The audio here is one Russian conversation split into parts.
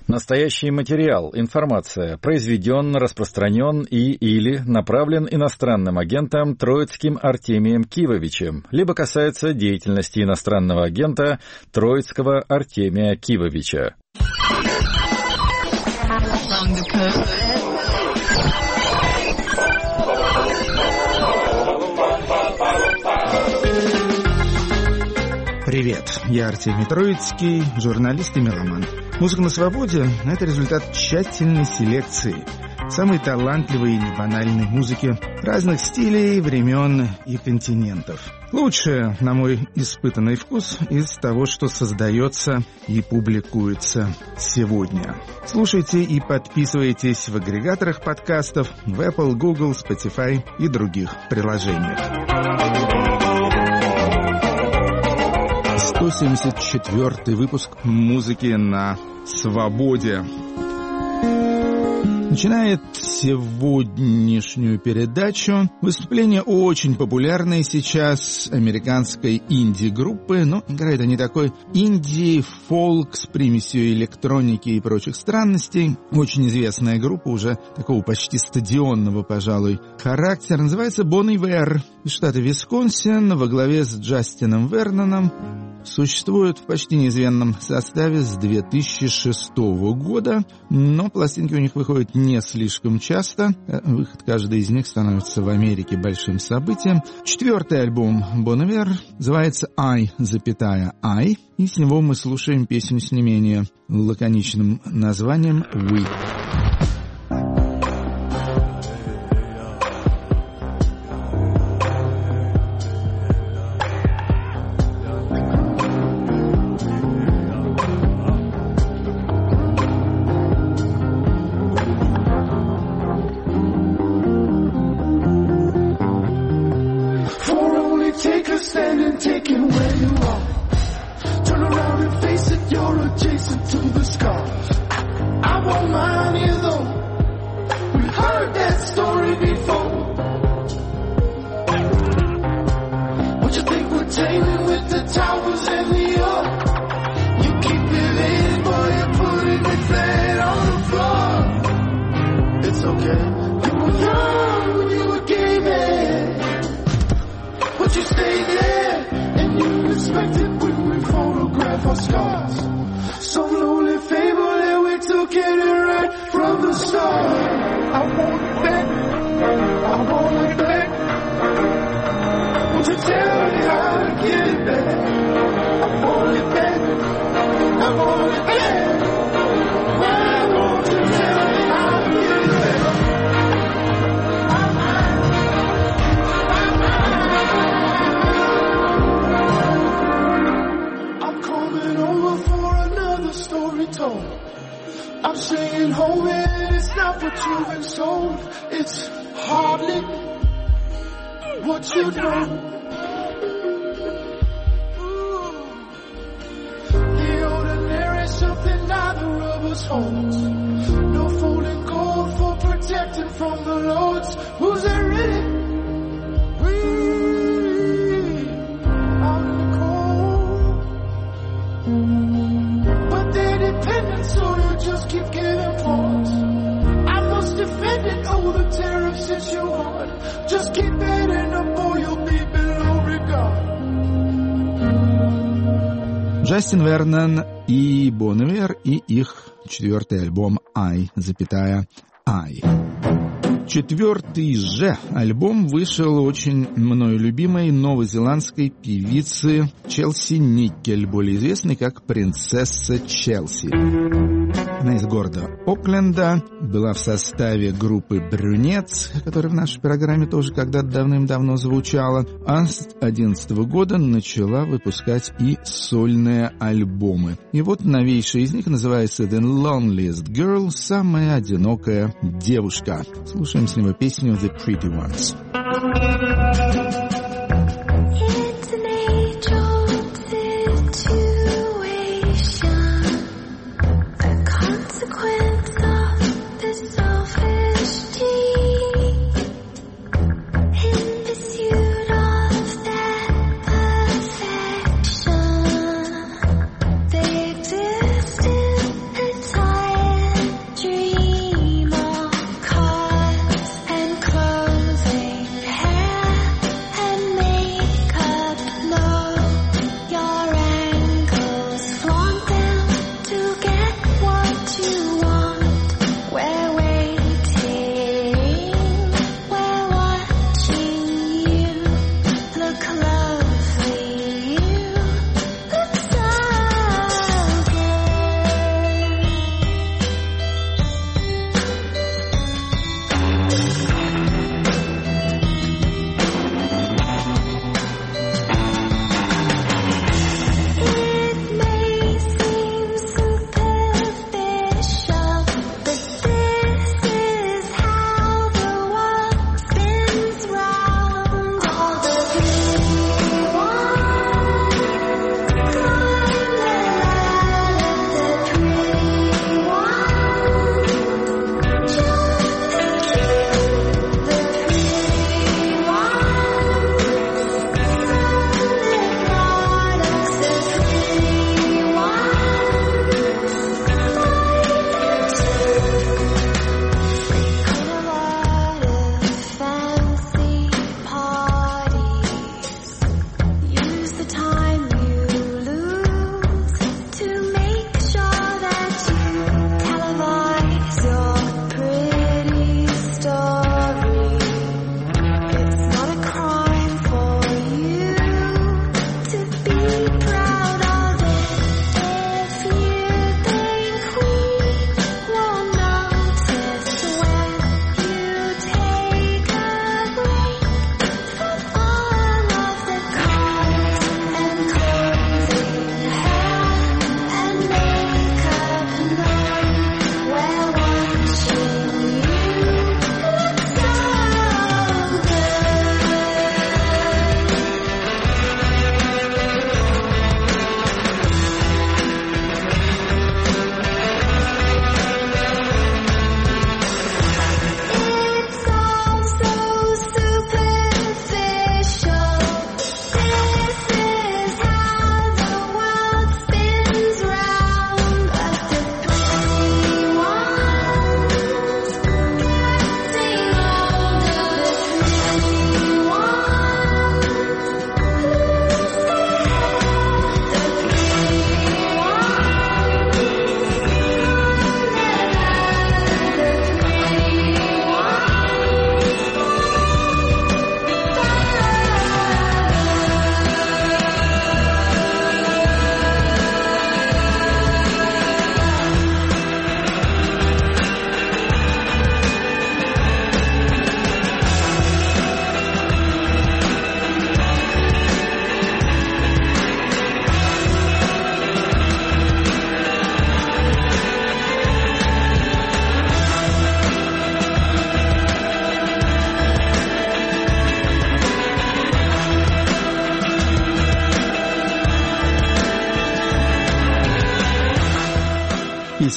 Настоящий материал, информация произведен, распространен или направлен иностранным агентом Троицким Артемием Кивовичем, либо касается деятельности иностранного агента Троицкого Артемия Кивовича. Привет, я Артемий Троицкий, журналист и меломан. Музыка на свободе – это результат тщательной селекции самой талантливой и банальной музыки разных стилей, времен и континентов. Лучшее, на мой испытанный вкус, из того, что создается и публикуется сегодня. Слушайте и подписывайтесь в агрегаторах подкастов, в Apple, Google, Spotify и других приложениях. 174-й выпуск «Музыки на свободе». Начинает сегодняшнюю передачу выступление очень популярной сейчас американской инди-группы, но играет они такой инди-фолк с примесью электроники и прочих странностей. Очень известная группа, уже такого почти стадионного, пожалуй, характера. Называется Bon Iver из штата Висконсин во главе с Джастином Верноном. Существует в почти неизменном составе с 2006 года, но пластинки у них выходят не слишком часто. Выход каждой из них становится в Америке большим событием. 4-й альбом Bon Iver называется I, и с него мы слушаем песню с не менее лаконичным названием We. I'm saying, homie, it's not what you've been sold. It's hardly what you know. The ordinary, something neither of us holds. No folding gold for protecting from the lords. Who's there really? We out in the cold. But they're dependent, so you just keep giving pawns. I must defend it, oh, the tariff since you want. Just keep betting up or you'll be below regard. Джастин Вернон и Bon Iver и их 4-й альбом I. Четвертый же альбом вышел очень мною любимой новозеландской певицы Челси Никель, более известной как принцесса Челси. Она из города Окленда, была в составе группы Брюнетс, которая в нашей программе тоже когда-то давным-давно звучала, а с 2011 года начала выпускать и сольные альбомы. И вот новейшая из них называется The Loneliest Girl, самая одинокая девушка. Слушаем с него песню The Pretty Ones. They exist in a time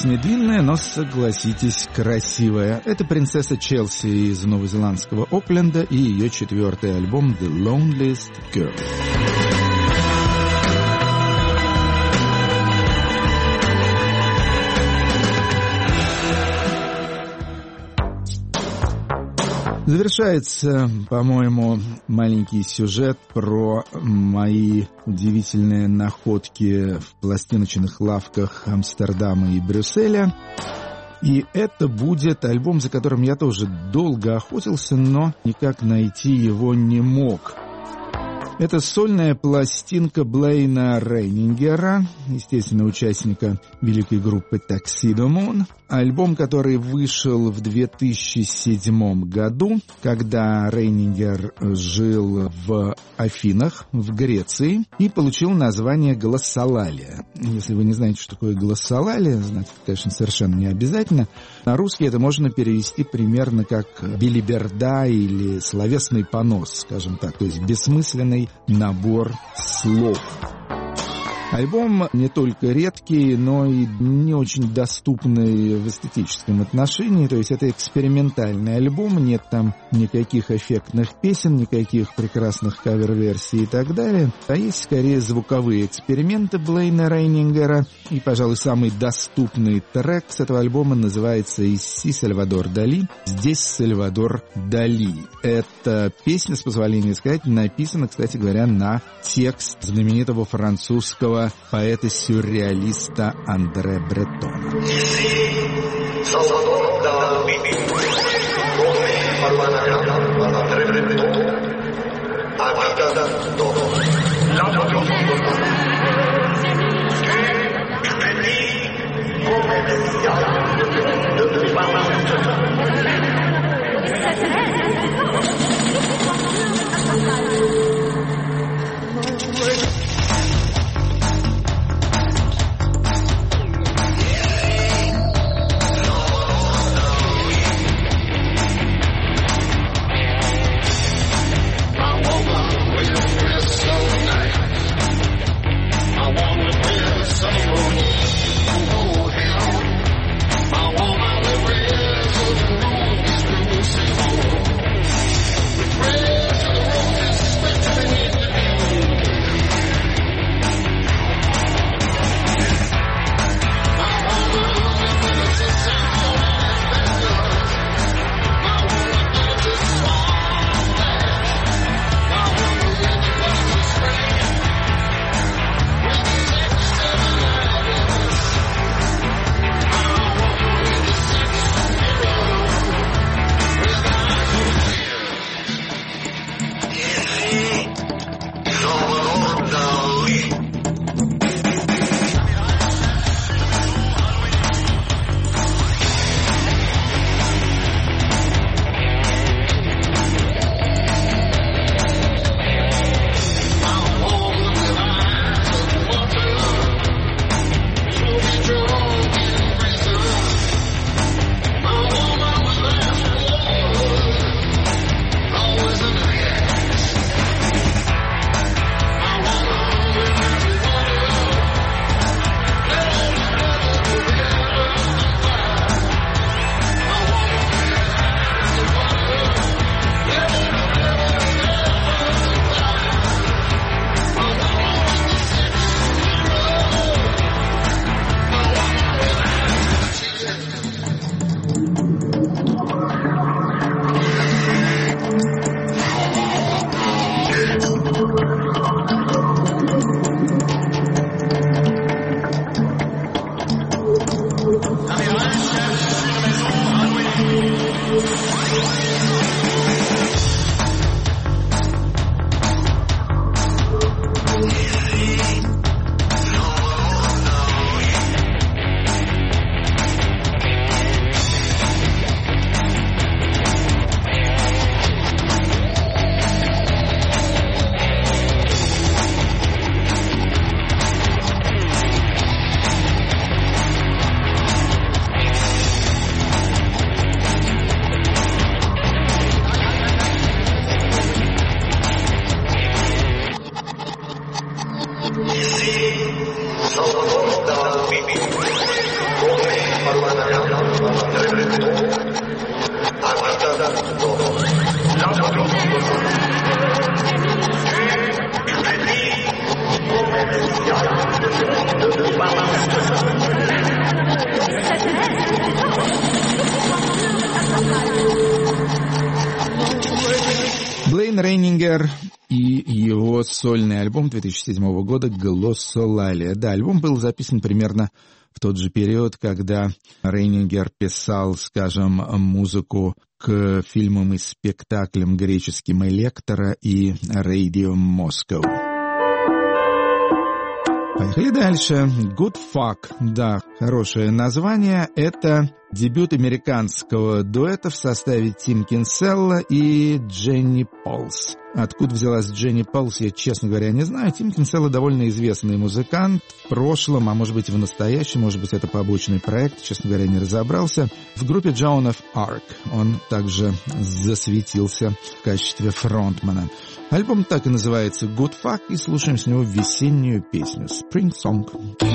песня длинная, но, согласитесь, красивая. Это принцесса Челси из новозеландского Окленда и ее 4-й альбом «The Loneliest Girl». Завершается, по-моему, маленький сюжет про мои удивительные находки в пластиночных лавках Амстердама и Брюсселя. И это будет альбом, за которым я тоже долго охотился, но никак найти его не мог. Это сольная пластинка Блейна Рейнингера, естественно, участника великой группы Tuxedo Moon. Альбом, который вышел в 2007 году, когда Рейнингер жил в Афинах, в Греции, и получил название «Глоссолалия». Если вы не знаете, что такое глоссолалия, знать, конечно, совершенно не обязательно. На русский это можно перевести примерно как белиберда или словесный понос, скажем так, то есть бессмысленный набор слов. Альбом не только редкий, но и не очень доступный в эстетическом отношении. То есть это экспериментальный альбом, нет там никаких эффектных песен, никаких прекрасных кавер-версий и так далее. А есть скорее звуковые эксперименты Блейна Рейнингера. И, пожалуй, самый доступный трек с этого альбома называется «Исси Сальвадор Дали». Здесь Сальвадор Дали. Эта песня, с позволения сказать, написана, кстати говоря, на текст знаменитого французского поэта-сюрреалиста Андре Бретона. I Блейн Рейнингер и его сольный альбом 2007 года «Глоссолалия». Да, альбом был записан примерно в тот же период, когда Рейнингер писал, скажем, музыку к фильмам и спектаклям греческим «Электра» и «Radio Moscow». Поехали дальше. Good Fuck. Да, хорошее название. Это дебют американского дуэта в составе Тим Кинселла и Дженни Полс. Откуда взялась Дженни Полс, я, честно говоря, не знаю. Тим Кинселла довольно известный музыкант в прошлом, а может быть и в настоящем, может быть это побочный проект, честно говоря, не разобрался. В группе Joan of Arc он также засветился в качестве фронтмена. Альбом так и называется Good Fuck, и слушаем с него весеннюю песню Spring Song.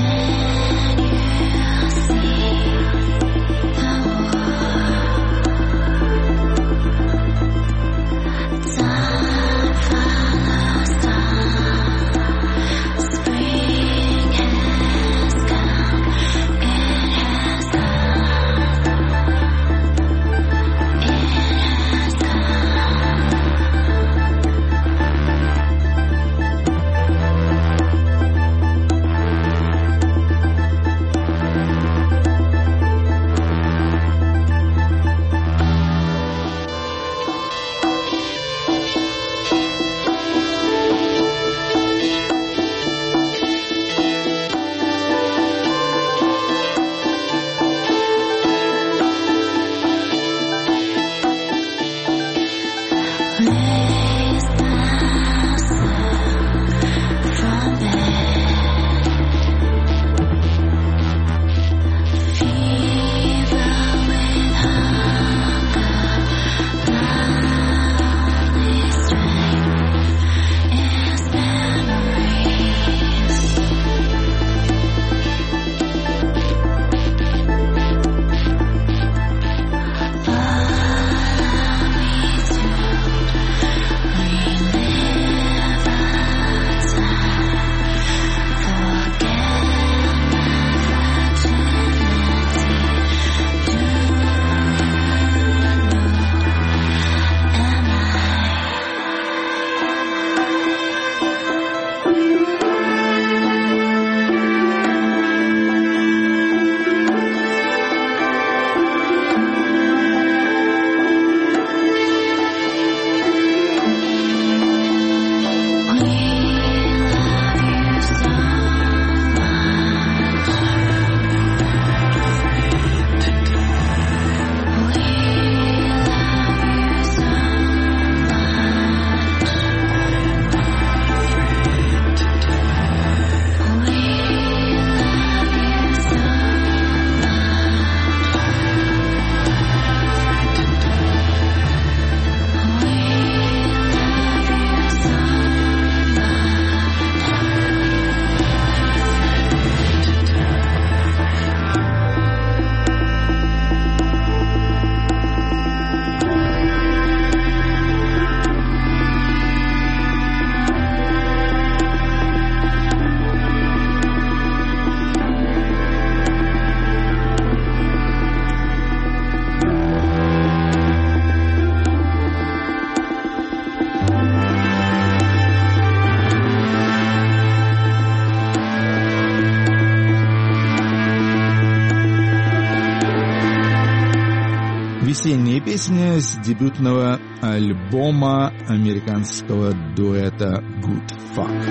Весенняя песня с дебютного альбома американского дуэта Good Fuck.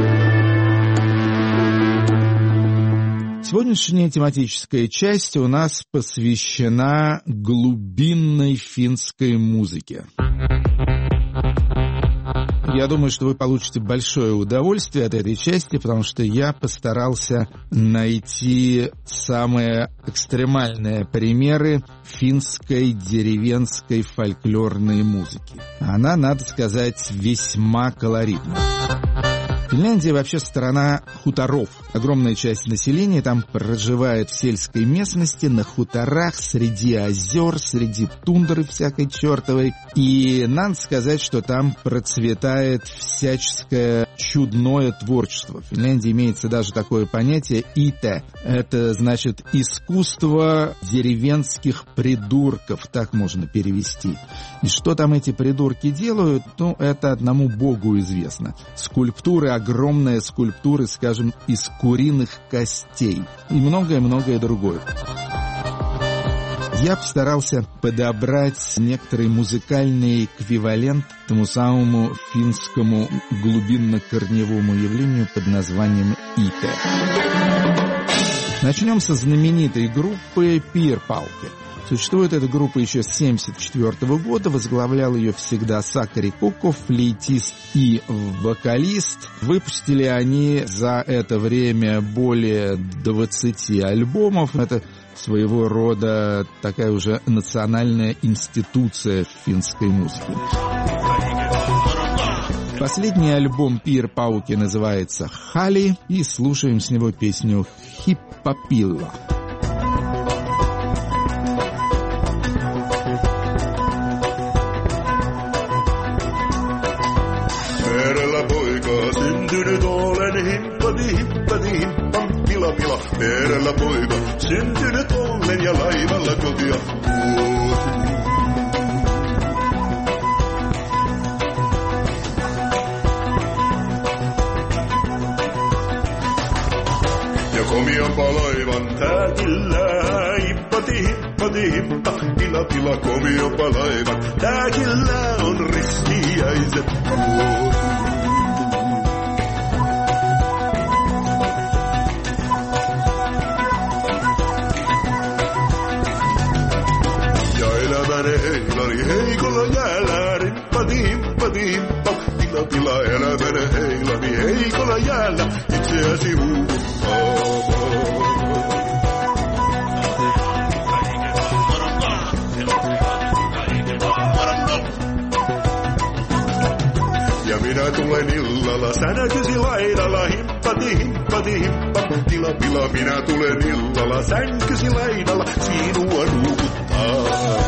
Сегодняшняя тематическая часть у нас посвящена глубинной финской музыке. Я думаю, что вы получите большое удовольствие от этой части, потому что я постарался найти самые экстремальные примеры финской деревенской фольклорной музыки. Она, надо сказать, весьма колоритна. Финляндия вообще страна хуторов. Огромная часть населения там проживает в сельской местности, на хуторах, среди озер, среди тундры всякой чертовой. И надо сказать, что там процветает всяческое чудное творчество. В Финляндии имеется даже такое понятие «ите». Это значит искусство деревенских придурков, так можно перевести. И что там эти придурки делают, ну, это одному богу известно. Скульптуры, огромные скульптуры, скажем, из куриных костей. И многое-многое другое. Я постарался подобрать некоторый музыкальный эквивалент тому самому финскому глубинно-корневому явлению под названием «ите». Начнем со знаменитой группы «Пирпауки». Существует эта группа еще с 1974 года, возглавлял ее всегда Сакари Куков, флейтист и вокалист. Выпустили они за это время более 20 альбомов. Это своего рода такая уже национальная институция в финской музыке. Последний альбом Пирпауки называется «Хали», и слушаем с него песню «Хиппапилла». Syntynyt olen hippadi, hippadi, hippam, pila, pila. Merellä poika, syntynyt olen ja laivalla kotia. Ja komianpa laivan tääkillä, hippadi, hippadi, hippa, pila, pila. Komianpa laivan tääkillä on ristiäiset. Heilari heikolla jäällä, rippadi, hippadi, hippa, pila, pila, elämäni heilani heikolla jäällä, itseäsi huuttaamaan. Ja minä tulen illalla, sä näkysi laidalla, hippadi, hippadi, hippa, pila, pila, minä tulen illalla, sänkysi laidalla, sinua nuukuttaa.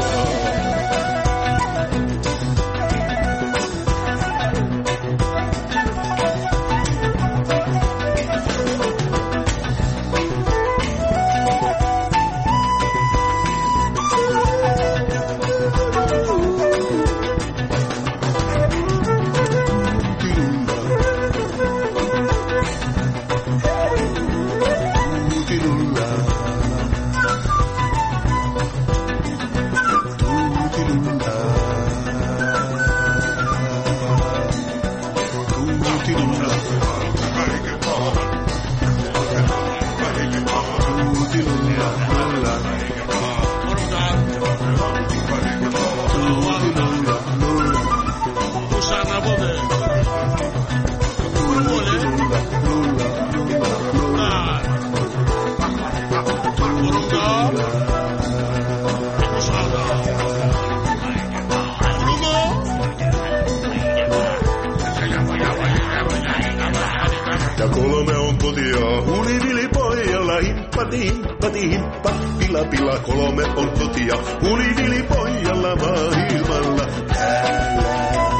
Ja kolme on kotia, hulivili-pojalla, hippati, hippati, hippa, pila, pila. Kolme on kotia, hulivili-pojalla, maailmalla täällä.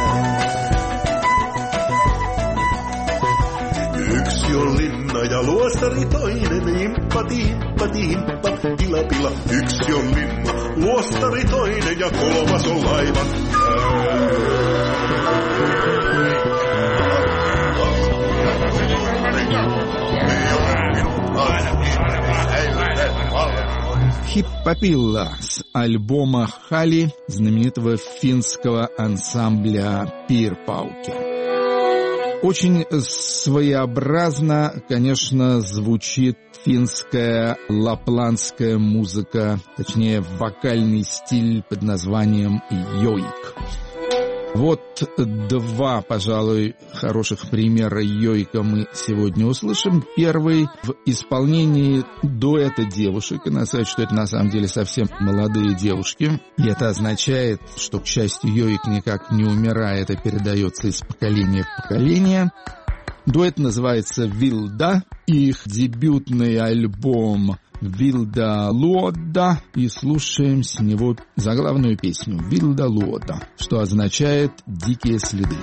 Yksi on linna ja luostari toinen, hippati, hippati, hippa, pila, pila. Yksi on linna, luostari toinen ja kolmas on laivan «Хиппапилла» с альбома «Хали» знаменитого финского ансамбля «Пирпауки». Очень своеобразно, конечно, звучит финская лапландская музыка, точнее, вокальный стиль под названием «йойк». Вот два, пожалуй, хороших примера йойка мы сегодня услышим. Первый в исполнении дуэта девушек. И надо сказать, что это на самом деле совсем молодые девушки. И это означает, что, к счастью, йойк никак не умирает, а передается из поколения в поколение. Дуэт называется «Вилда», их дебютный альбом «Вилда Луода», и слушаем с него заглавную песню «Вилда Луода», что означает «дикие следы».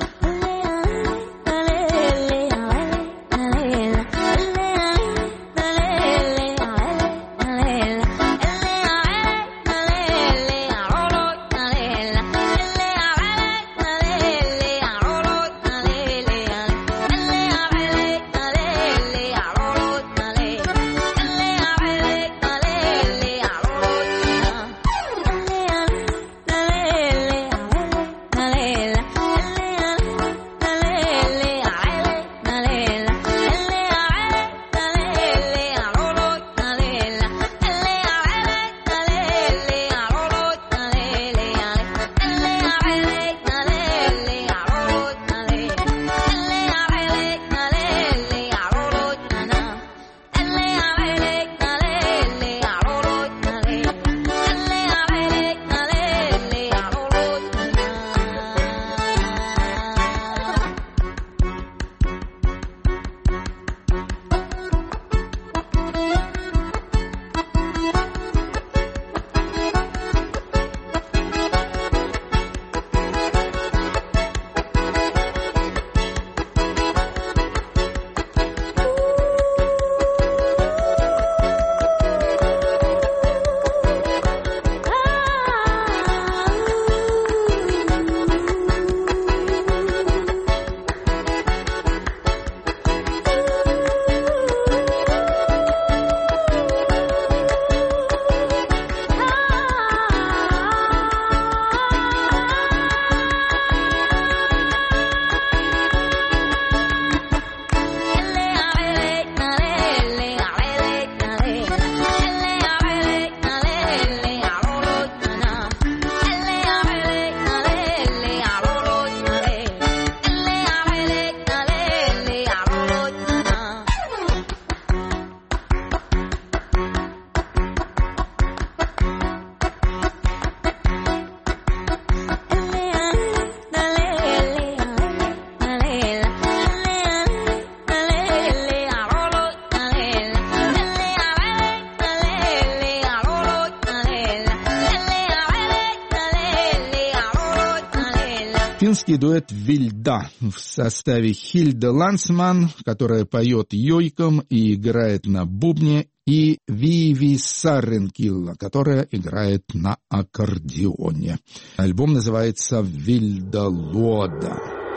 Финский дуэт «Вильда» в составе Хильда Лансман, которая поет йойком и играет на бубне, и Виви Сарренкилла, которая играет на аккордеоне. Альбом называется «Вильда Луода».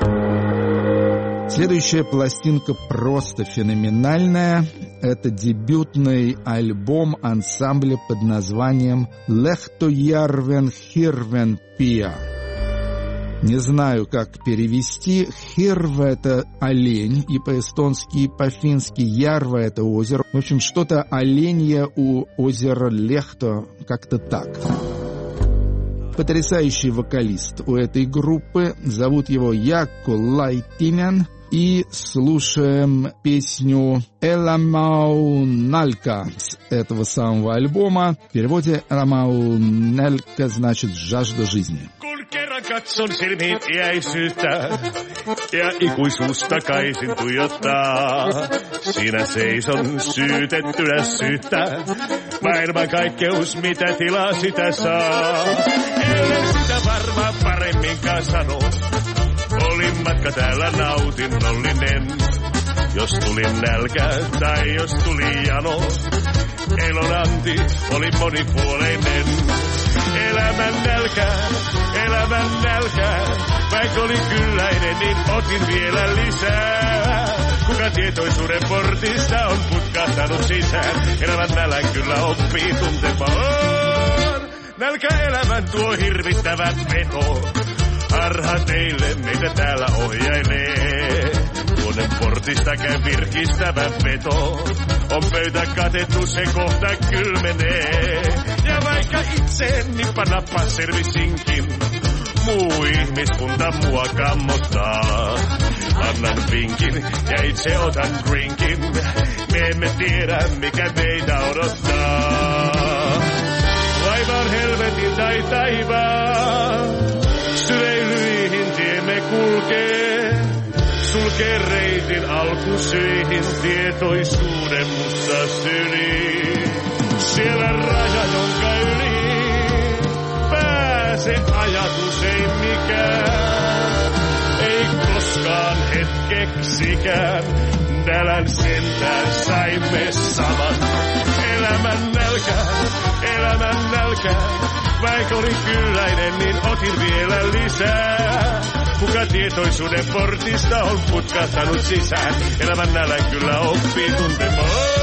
Следующая пластинка просто феноменальная. Это дебютный альбом ансамбля под названием «Лехтоярвен Хирвен Пиа». Не знаю, как перевести. Хирва — это олень, и по-эстонски, и по-фински Ярва — это озеро. В общем, что-то оленье у озера Лехто, как-то так. Потрясающий вокалист у этой группы. Зовут его Яакко Лайтинен. И слушаем песню «Эламау Налька» с этого самого альбома. В переводе «Эламау Налька» значит «жажда жизни». Kerran katson silmiin iäisyyttä ja ikuisuus takaisin tuijottaa. Siinä seison syytettynä syyttä. Maailman kaikkeus, mitä tilaa sitä saa. Ellen sitä varmaan paremminkaan sano. Olin matka täällä nautinnollinen. Jos tuli nälkä tai jos tuli jano. Elon anti oli monipuoleinen. Elämän nälkä, vaikka oli kylläinen, niin otin vielä lisää. Kuka tietoisuuden portista on putkahtanut sisään, elämän nälän kyllä oppii tuntemaan. Nälkä elämän tuo hirvittävät veto, harha teille meitä täällä ohjailee. Tuonne portista käy virkistävä veto, on pöytä katettu, se kohta kylmenee. Ja vaikka itseeni panappa servisinkin, muu ihmiskunta mua kammottaa. Annan vinkin ja itse otan drinkin, me emme tiedä mikä meitä odottaa. Vaivaan helvetin tai taivaan, syleilyihin tiemme kulkee. Sulkee reitin alku syihin tietoisuuden musta syliin. Siellä raja, jonka yli pääse ajatus ei mikään. Ei koskaan hetkeksikään, nälän sentään saimme saman. Elämän nälkä, vaikka oli kylläinen, niin otin vielä lisää. Kuka tietoisuuden portista on putkahtanut sisään, elämän nälän kyllä oppii tuntemaan.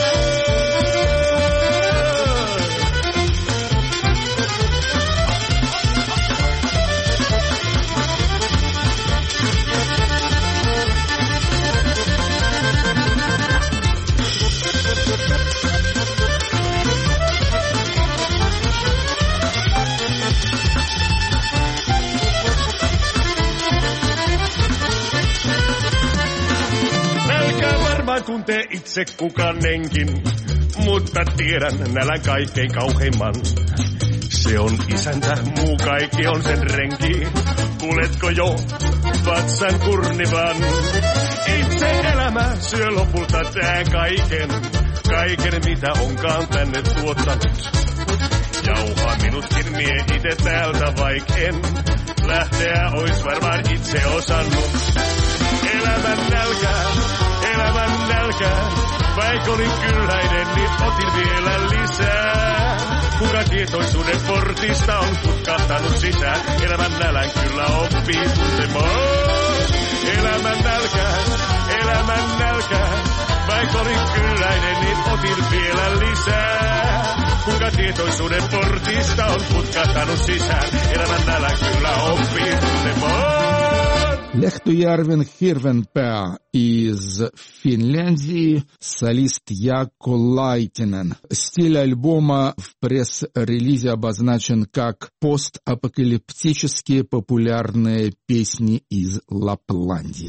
Tuntee itse kukanenkin, mutta tiedän nälän kaikkein kauheimman. Se on isäntä, muu kaikki on sen renki. Kuuletko jo vatsan kurnivan? Itse elämä syö lopulta tää kaiken mitä onkaan tänne tuottanut. Jauhaa minutkin mie ite täältä vaik en. Lähteä ois varmaan itse osannut. Elämän nälkä, vaikka olin kylläinen, niin otin vielä lisää. Kuka tietoisuuden portista on putkahtanut sisään, elämän nälän kyllä oppii tuntemaan. Elämän nälkä, vaikka olin kylläinen, niin otin vielä lisää. Kuka tietoisuuden portista on putkahtanut sisään, elämän nälän kyllä oppii tuntemaan. Lehtojärven Hirvenpää из Финляндии, солист Jaakko Laitinen. Стиль альбома в пресс-релизе обозначен как постапокалиптические популярные песни из Лапландии.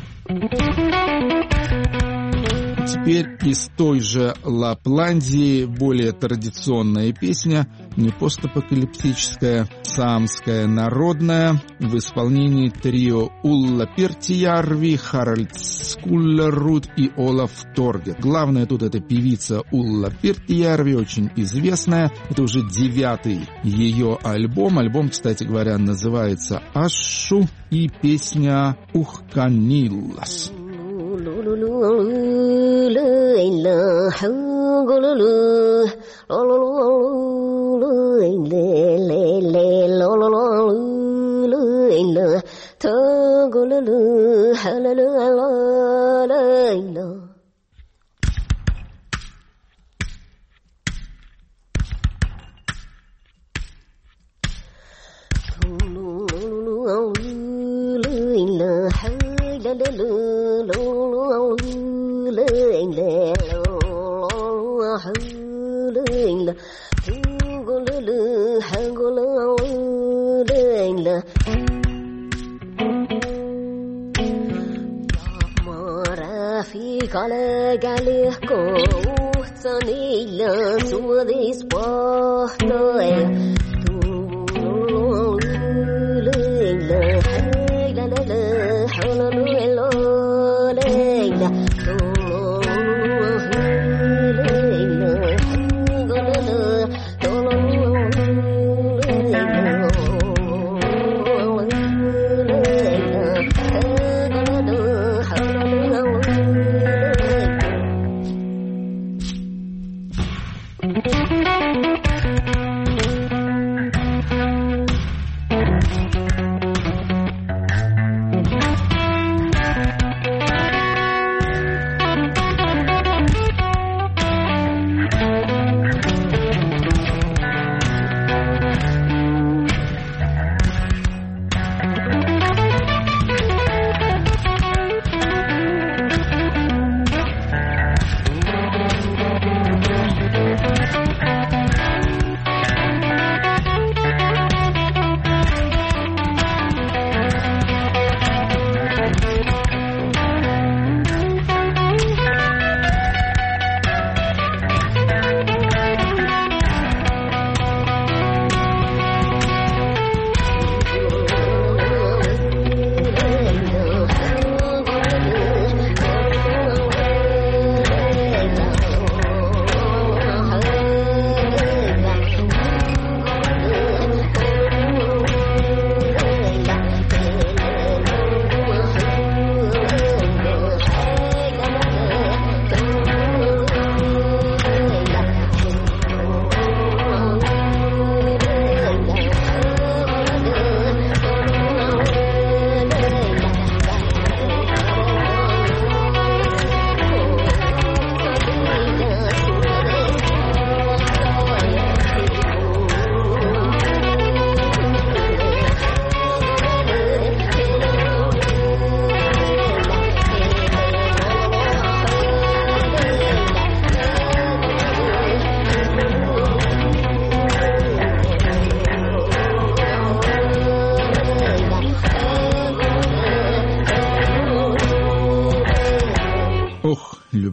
Теперь из той же Лапландии более традиционная песня, не постапокалиптическая, саамская народная, в исполнении трио Улла Пиртиярви, Харальд Скуллерут и Олаф Торге. Главное тут это певица Улла Пиртиярви, очень известная. Это уже 9-й ее альбом. Альбом, кстати говоря, называется «Ашу» и песня «Ухканиллас».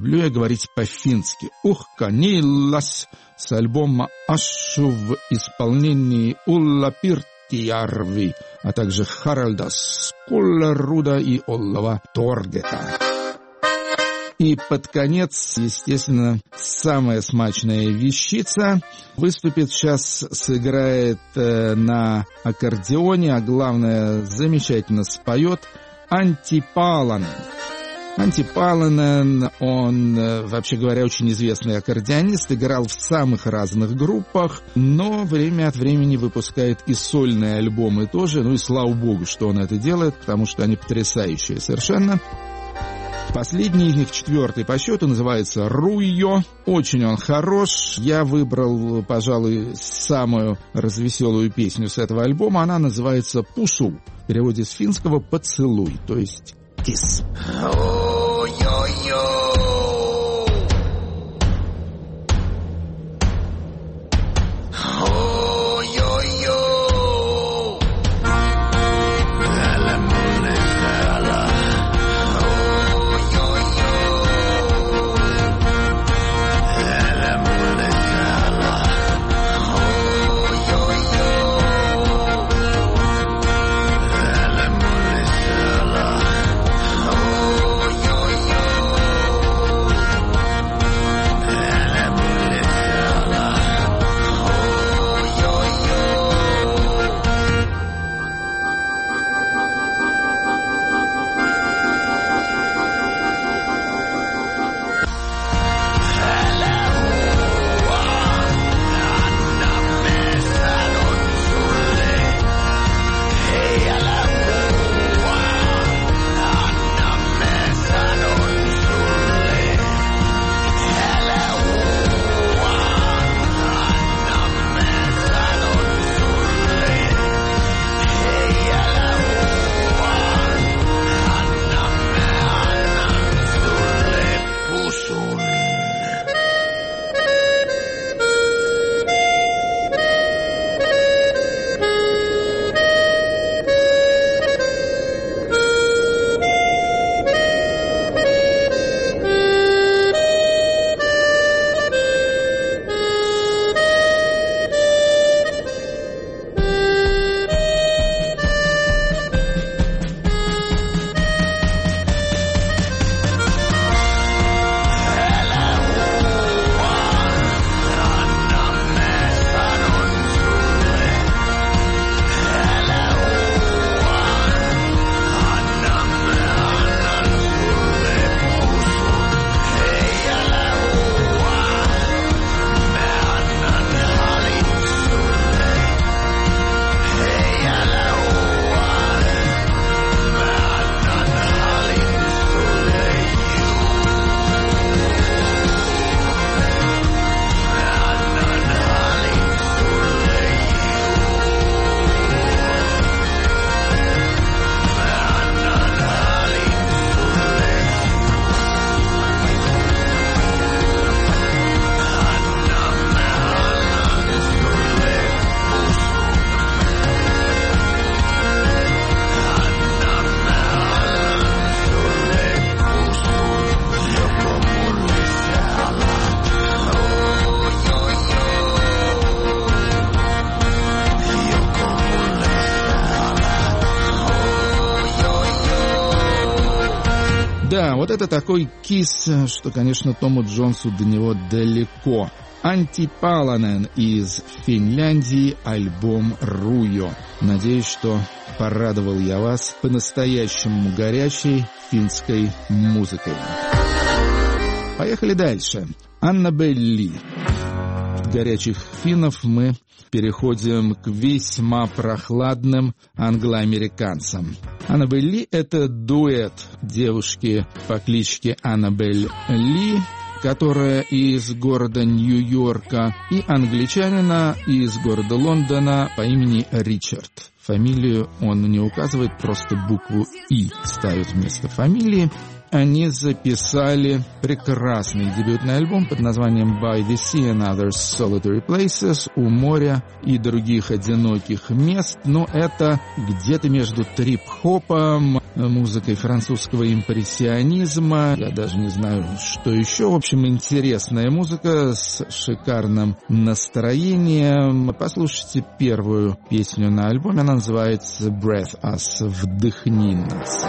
люблю я говорить по-фински. Ух, каниллас с альбома «Ашу» в исполнении Улла Пиртиярви, а также Харальдас Куллеруда и Оллава Торгета. И под конец, естественно, самая смачная вещица выступит сейчас, сыграет на аккордеоне, а главное, замечательно споет Анtti Palonen. Анtti Palonen, он, вообще говоря, очень известный аккордеонист, играл в самых разных группах, но время от времени выпускает и сольные альбомы тоже, ну и слава богу, что он это делает, потому что они потрясающие совершенно. Последний из них, 4-й по счету, называется «Руйо». Очень он хорош. Я выбрал, пожалуй, самую развеселую песню с этого альбома. Она называется «Пусу». В переводе с финского «поцелуй», то есть «кис». Да, вот это такой кис, что, конечно, Тому Джонсу до него далеко. Анtti Palonen из Финляндии, альбом «Руйо». Надеюсь, что порадовал я вас по-настоящему горячей финской музыкой. Поехали дальше. Аннабель Ли. От горячих финнов мы переходим к весьма прохладным англоамериканцам. Аннабель Ли — это дуэт девушки по кличке Аннабель Ли, которая из города Нью-Йорка, и англичанина из города Лондона по имени Ричард. Фамилию он не указывает, просто букву «И» ставит вместо фамилии. они записали прекрасный дебютный альбом под названием By the Sea and Other Solitary Places, у моря и других одиноких мест. Но это где-то между трип-хопом, музыкой французского импрессионизма, я даже не знаю, что еще. В общем, интересная музыка с шикарным настроением. Послушайте первую песню на альбоме, она называется Breath Us, «Вдохни нас».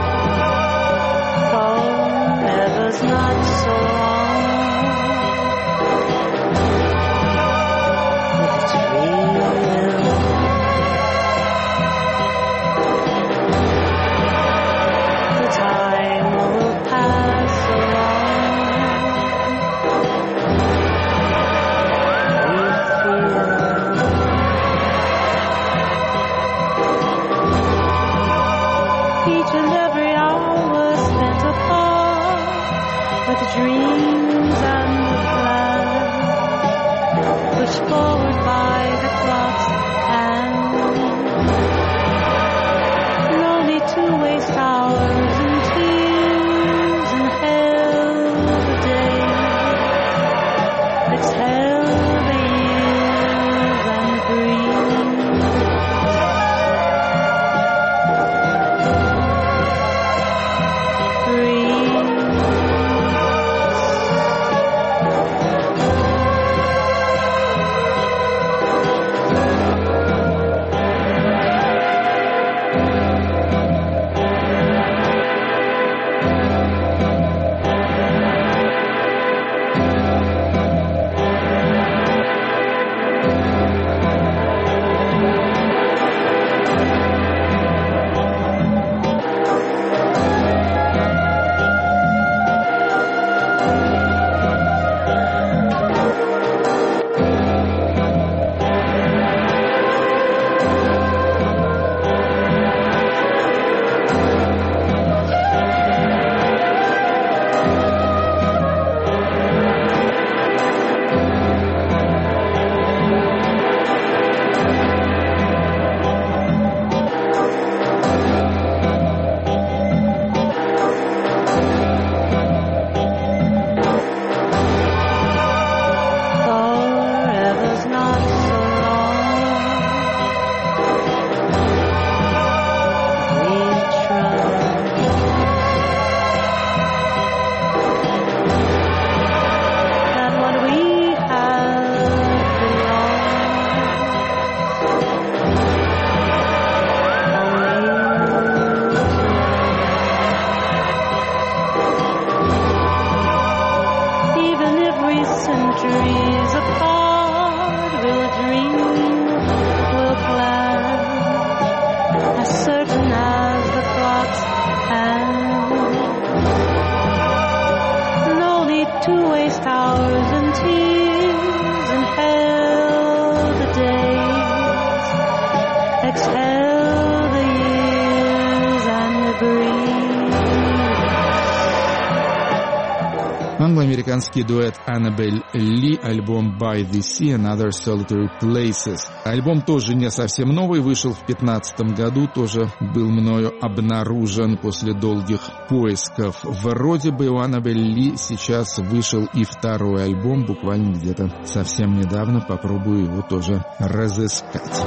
Англо-американский дуэт Annabelle Lee, альбом By the Sea and Other Solitary Places. Альбом тоже не совсем новый, вышел в 2015 году, тоже был мною обнаружен после долгих поисков. Вроде бы у Annabelle Lee сейчас вышел и второй альбом, буквально где-то совсем недавно, попробую его тоже разыскать.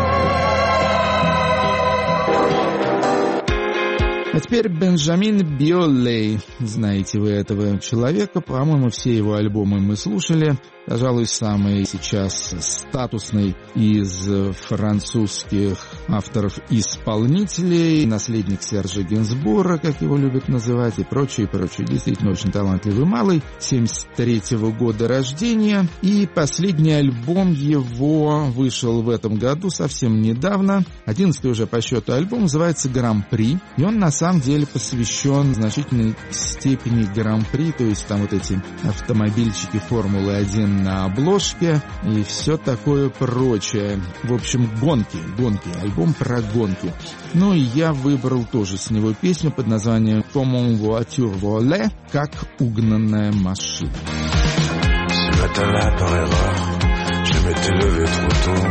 А теперь Бенджамин Биолей. Знаете вы этого человека, по-моему, все его альбомы мы слушали. Пожалуй, самый сейчас статусный из французских авторов-исполнителей, наследник Сержа Гинзбура, как его любят называть, и прочее, прочее. Действительно очень талантливый малый, 73-го года рождения. И последний альбом его вышел в этом году, совсем недавно. 11-й уже по счету альбом, называется «Гран-при». И он на самом деле посвящен в значительной степени Гран-при, то есть там вот эти автомобильчики Формулы-1 на обложке и все такое прочее. В общем, гонки, альбом про гонки. Ну и я выбрал тоже с него песню под названием «Comme une voiture volée», как угнанная машина. Ce matin-là, par erreur, je m'étais levé trop tôt.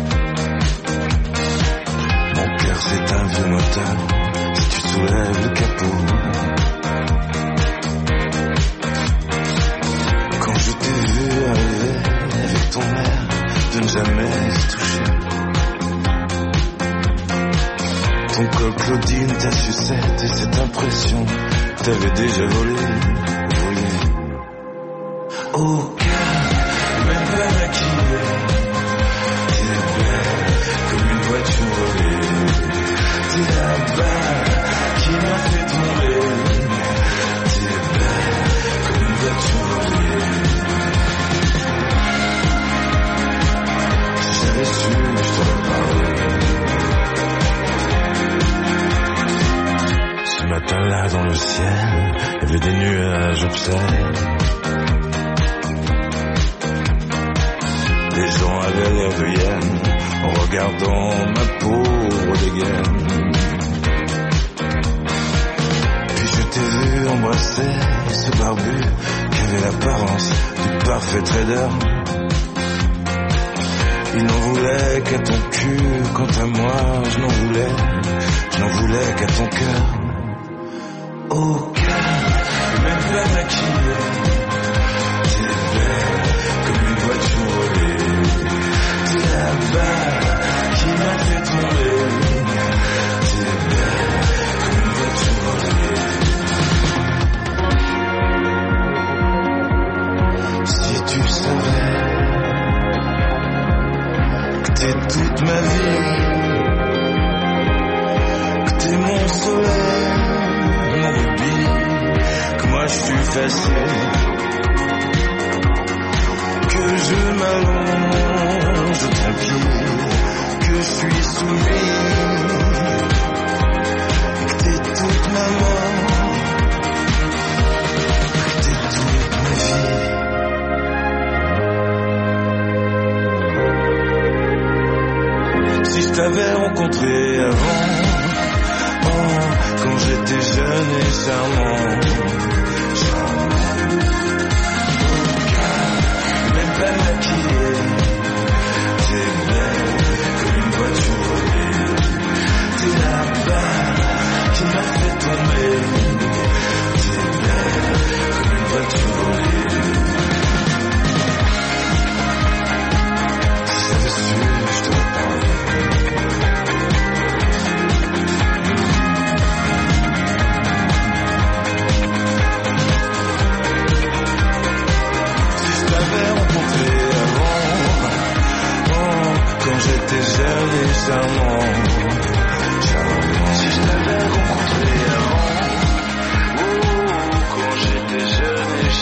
Mon cœur, c'est un vieux moteur. Si tu soulèves le capot, de ne jamais se toucher. Ton col Claudine, ta sucette et cette impression, t'avais déjà volé. Au cœur, même pas maquillée, t'es belle comme une voiture volée. T'es la balle qui m'a fait tomber. T'es belle comme une voiture volée. Si j'avais su, je t'aurais parlé. Ce matin-là dans le ciel, il y avait des nuages obscurs. Les gens avaient l'air de hyène en regardant ma pauvre dégaine. Puis je t'ai vu embrasser ce barbu qui avait l'apparence du parfait trader. Il n'en voulait qu'à ton cul, quant à moi je n'en voulais qu'à ton cœur. Au cœur, même pas maquillée, t'es belle comme une voiture volée. T'es la balle qui m'a fait tomber. T'es belle comme une voiture volée. Si tu savais que t'es toute ma vie, que t'es mon soleil, mon rubis, que moi je suis facile, que je m'allonge tranquille, que je suis soumis, que t'es toute ma mort, que t'es toute ma vie. Si je t'avais rencontré avant, quand j'étais jeune et charmant, même pas maquillé, t'es belle comme une voiture volée. T'es la balle qui m'a fait tomber. T'es belle comme une voiture volée. Si j'avais su, je t'aurais parlé. J'étais jeune et charmant. Si je t'avais rencontré avant, quand j'étais jeune et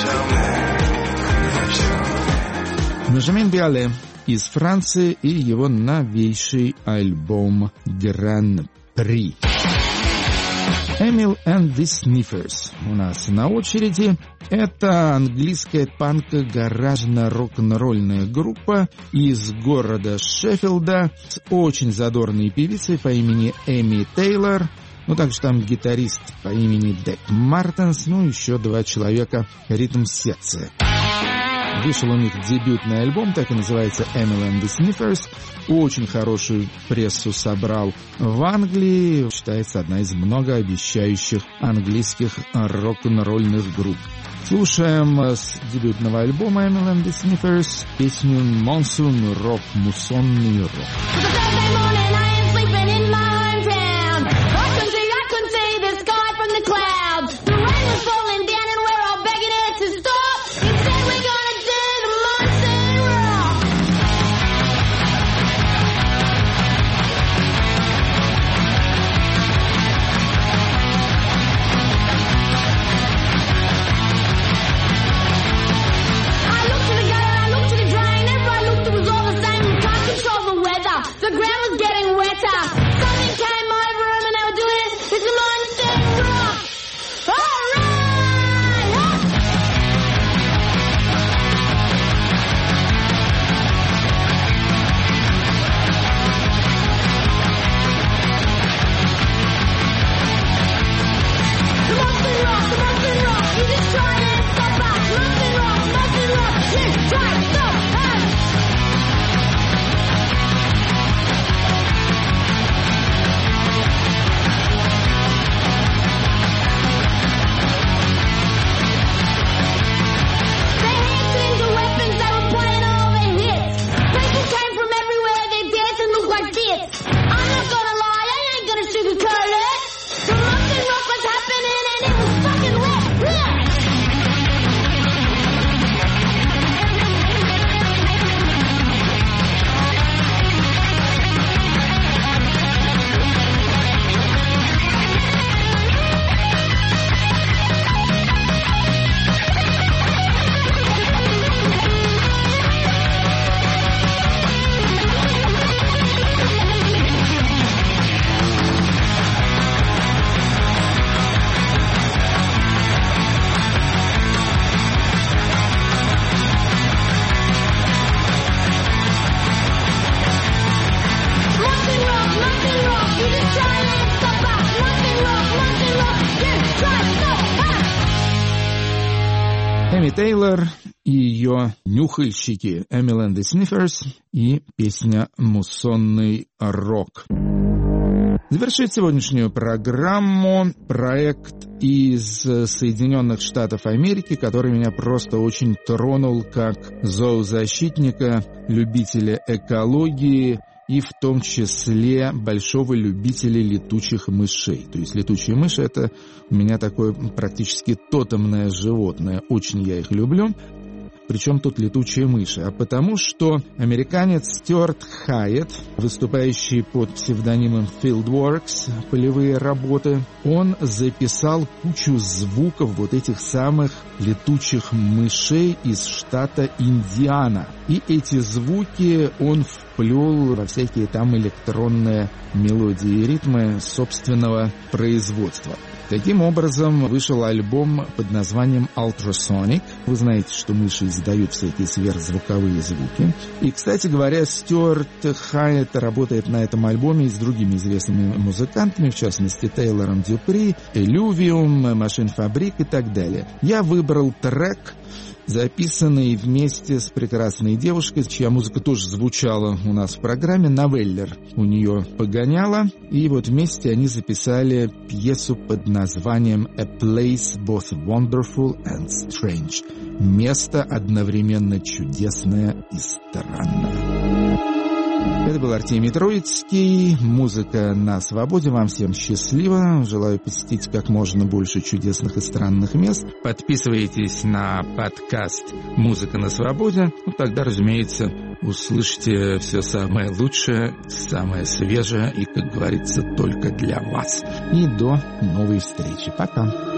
charmant. Бенджамин Биоле из Франции и его новейший альбом «Гран-при». Emil and the Sniffers у нас на очереди. Это английская панк-гаражно-рок-н-ролльная группа из города Шеффилда с очень задорной певицей по имени Эми Тейлор. Ну, также там гитарист по имени Дек Мартенс, ну, еще 2 человека ритм-секция. Вышел у них дебютный альбом, так и называется «Emil and the Sniffers». Очень хорошую прессу собрал в Англии. Считается одна из многообещающих английских рок-н-ролльных групп. Слушаем с дебютного альбома «Emil and the Sniffers» песню «Monsoon Rock», муссонный рок. The ground was getting wet. Тайни Тейлор и ее нюхальщики Emily and the Sniffers и песня «Муссонный рок». Завершит сегодняшнюю программу проект из Соединенных Штатов Америки, который меня просто очень тронул как зоозащитника, любителя экологии и в том числе большого любителя летучих мышей. То есть летучие мыши — это у меня такое практически тотемное животное. Очень я их люблю. Причем тут летучие мыши? А потому что американец Стюарт Хайетт, выступающий под псевдонимом Fieldworks, полевые работы, он записал кучу звуков вот этих самых летучих мышей из штата Индиана. И эти звуки он вплел во всякие там электронные мелодии и ритмы собственного производства. Таким образом, вышел альбом под названием Ultrasonic. Вы знаете, что мыши издают всякие сверхзвуковые звуки. И, кстати говоря, Стюарт Хайетт работает на этом альбоме и с другими известными музыкантами, в частности, Тейлором Дюпри, Элювиум, Машин Фабрик и так далее. Я выбрал трек, записанный вместе с прекрасной девушкой, чья музыка тоже звучала у нас в программе, Новеллер. У нее погоняла, и вот вместе они записали пьесу под названием «A Place Both Wonderful and Strange». Место одновременно чудесное и странное. Это был Артемий Троицкий. Музыка на свободе. Вам всем счастливо. Желаю посетить как можно больше чудесных и странных мест. Подписывайтесь на подкаст «Музыка на свободе». Ну, тогда, разумеется, услышите все самое лучшее, самое свежее и, как говорится, только для вас. И до новой встречи. Пока.